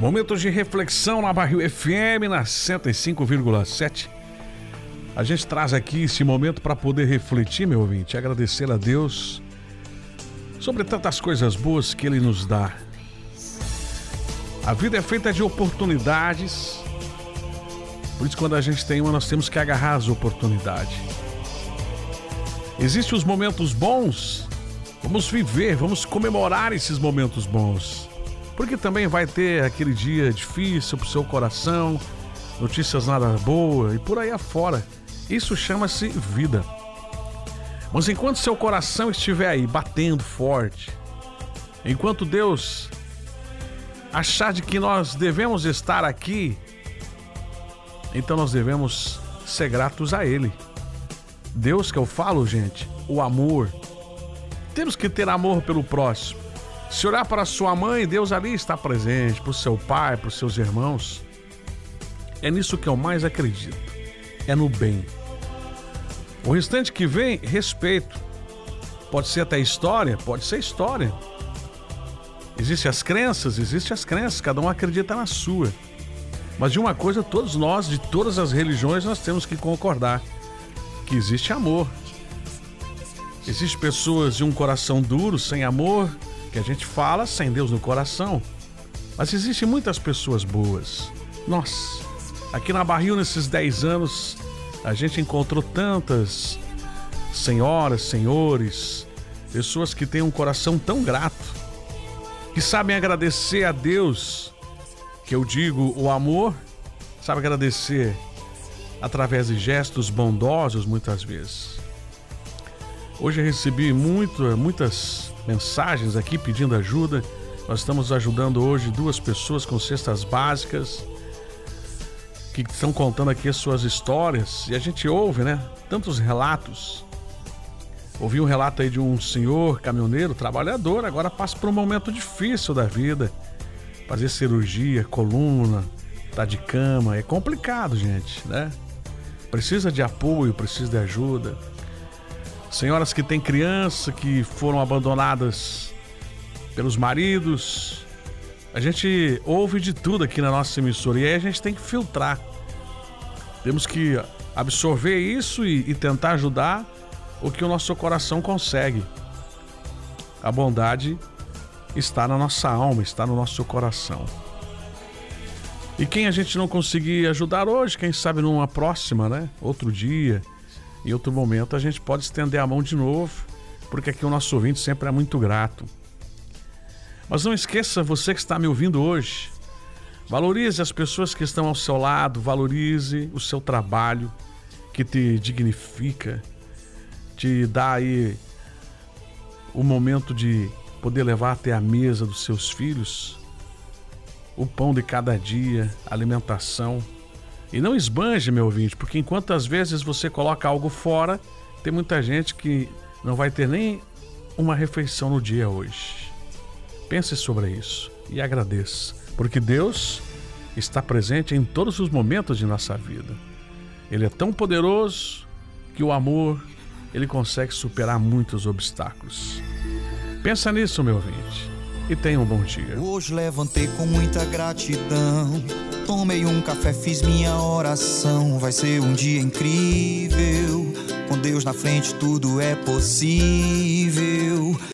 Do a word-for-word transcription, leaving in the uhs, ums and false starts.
Momentos de reflexão na Barril F M, na cento e cinco vírgula sete. A gente traz aqui esse momento para poder refletir, meu ouvinte, agradecer a Deus sobre tantas coisas boas que Ele nos dá. A vida é feita de oportunidades, por isso quando a gente tem uma, nós temos que agarrar as oportunidades. Existem os momentos bons, vamos viver, vamos comemorar esses momentos bons. Porque também vai ter aquele dia difícil pro seu coração, notícias nada boas e por aí afora. Isso chama-se vida. Mas enquanto seu coração estiver aí batendo forte, enquanto Deus achar de que nós devemos estar aqui, então nós devemos ser gratos a Ele. Deus que eu falo, gente, o amor. Temos que ter amor pelo próximo. Se olhar para sua mãe, Deus ali está presente, para o seu pai, para os seus irmãos. É nisso que eu mais acredito, é no bem. O restante que vem, respeito. Pode ser até história, pode ser história. Existem as crenças, existem as crenças, cada um acredita na sua. Mas de uma coisa, todos nós, de todas as religiões, nós temos que concordar, que existe amor. Existem pessoas de um coração duro, sem amor, que a gente fala sem Deus no coração. Mas existem muitas pessoas boas. Nós, aqui na Barril, nesses dez anos, a gente encontrou tantas senhoras, senhores, pessoas que têm um coração tão grato, que sabem agradecer a Deus, que eu digo o amor, sabe agradecer através de gestos bondosos muitas vezes. Hoje eu recebi muito, muitas mensagens aqui pedindo ajuda. Nós estamos ajudando hoje duas pessoas com cestas básicas que estão contando aqui as suas histórias e a gente ouve, né? Tantos relatos. Ouvi um relato aí de um senhor caminhoneiro, trabalhador, agora passa por um momento difícil da vida. Fazer cirurgia, coluna, tá de cama, é complicado, gente, né? Precisa de apoio, precisa de ajuda. Senhoras que têm criança, que foram abandonadas pelos maridos. A gente ouve de tudo aqui na nossa emissora e aí a gente tem que filtrar. Temos que absorver isso e, e tentar ajudar o que o nosso coração consegue. A bondade está na nossa alma, está no nosso coração. E quem a gente não conseguir ajudar hoje, quem sabe numa próxima, né? Outro dia, em outro momento, a gente pode estender a mão de novo, porque aqui o nosso ouvinte sempre é muito grato. Mas não esqueça, você que está me ouvindo hoje, valorize as pessoas que estão ao seu lado, valorize o seu trabalho, que te dignifica, te dá aí o momento de poder levar até a mesa dos seus filhos o pão de cada dia, alimentação. E não esbanje, meu ouvinte, porque enquanto às vezes você coloca algo fora, tem muita gente que não vai ter nem uma refeição no dia hoje. Pense sobre isso e agradeça, porque Deus está presente em todos os momentos de nossa vida. Ele é tão poderoso que o amor, ele consegue superar muitos obstáculos. Pensa nisso, meu ouvinte, e tenha um bom dia. Hoje levantei com muita gratidão, tomei um café, fiz minha oração. Vai ser um dia incrível, com Deus na frente tudo é possível.